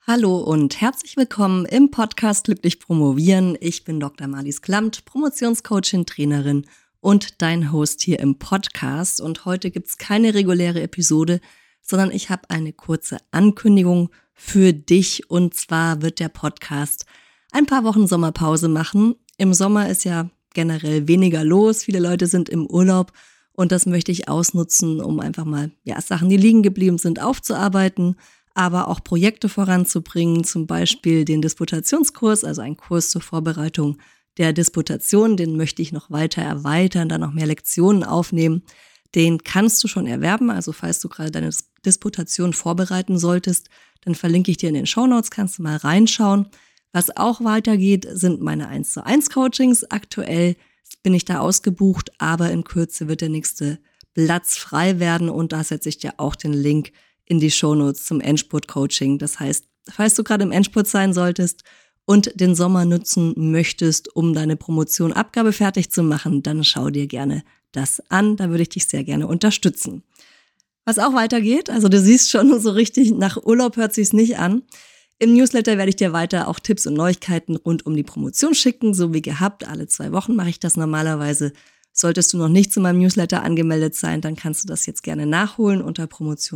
Hallo und herzlich willkommen im Podcast Glücklich Promovieren. Ich bin Dr. Marlies Klamt, Promotionscoachin, Trainerin und dein Host hier im Podcast. Und heute gibt's keine reguläre Episode, sondern ich habe eine kurze Ankündigung für dich. Und zwar wird der Podcast ein paar Wochen Sommerpause machen. Im Sommer ist ja generell weniger los. Viele Leute sind im Urlaub und das möchte ich ausnutzen, um einfach mal Sachen, die liegen geblieben sind, aufzuarbeiten, aber auch Projekte voranzubringen, zum Beispiel den Disputationskurs, also einen Kurs zur Vorbereitung der Disputation, den möchte ich noch weiter erweitern, dann noch mehr Lektionen aufnehmen. Den kannst du schon erwerben, also falls du gerade deine Disputation vorbereiten solltest, dann verlinke ich dir in den Shownotes, kannst du mal reinschauen. Was auch weitergeht, sind meine 1:1 Coachings. Aktuell bin ich da ausgebucht, aber in Kürze wird der nächste Platz frei werden und da setze ich dir auch den Link in die Shownotes zum Endspurt-Coaching. Das heißt, falls du gerade im Endspurt sein solltest und den Sommer nutzen möchtest, um deine Promotion abgabefertig zu machen, dann schau dir gerne das an. Da würde ich dich sehr gerne unterstützen. Was auch weitergeht, also du siehst schon, so richtig nach Urlaub hört sich's nicht an. Im Newsletter werde ich dir weiter auch Tipps und Neuigkeiten rund um die Promotion schicken, so wie gehabt. Alle 2 Wochen mache ich das normalerweise. Solltest du noch nicht zu meinem Newsletter angemeldet sein, dann kannst du das jetzt gerne nachholen unter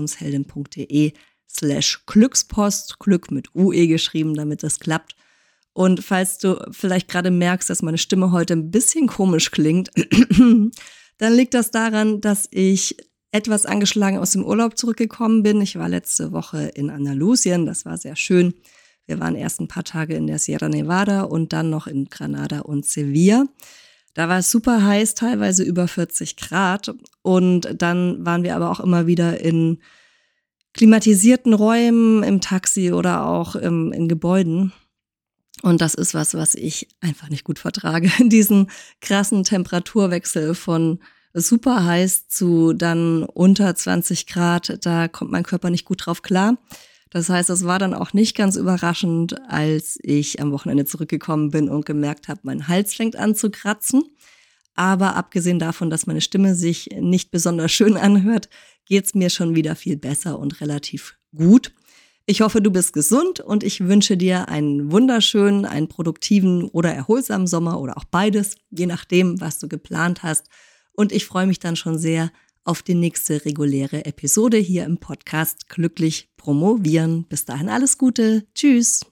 promotionsheldin.de/Glückspost, Glück mit UE geschrieben, damit das klappt. Und falls du vielleicht gerade merkst, dass meine Stimme heute ein bisschen komisch klingt, dann liegt das daran, dass ich etwas angeschlagen aus dem Urlaub zurückgekommen bin. Ich war letzte Woche in Andalusien, das war sehr schön. Wir waren erst ein paar Tage in der Sierra Nevada und dann noch in Granada und Sevilla. Da war es super heiß, teilweise über 40 Grad. Und dann waren wir aber auch immer wieder in klimatisierten Räumen, im Taxi oder auch in Gebäuden. Und das ist was ich einfach nicht gut vertrage. Diesen krassen Temperaturwechsel von super heiß zu dann unter 20 Grad, da kommt mein Körper nicht gut drauf klar. Das heißt, es war dann auch nicht ganz überraschend, als ich am Wochenende zurückgekommen bin und gemerkt habe, mein Hals fängt an zu kratzen. Aber abgesehen davon, dass meine Stimme sich nicht besonders schön anhört, geht's mir schon wieder viel besser und relativ gut. Ich hoffe, du bist gesund und ich wünsche dir einen wunderschönen, einen produktiven oder erholsamen Sommer oder auch beides, je nachdem, was du geplant hast. Und ich freue mich dann schon sehr auf die nächste reguläre Episode hier im Podcast Glücklich Promovieren. Bis dahin alles Gute. Tschüss.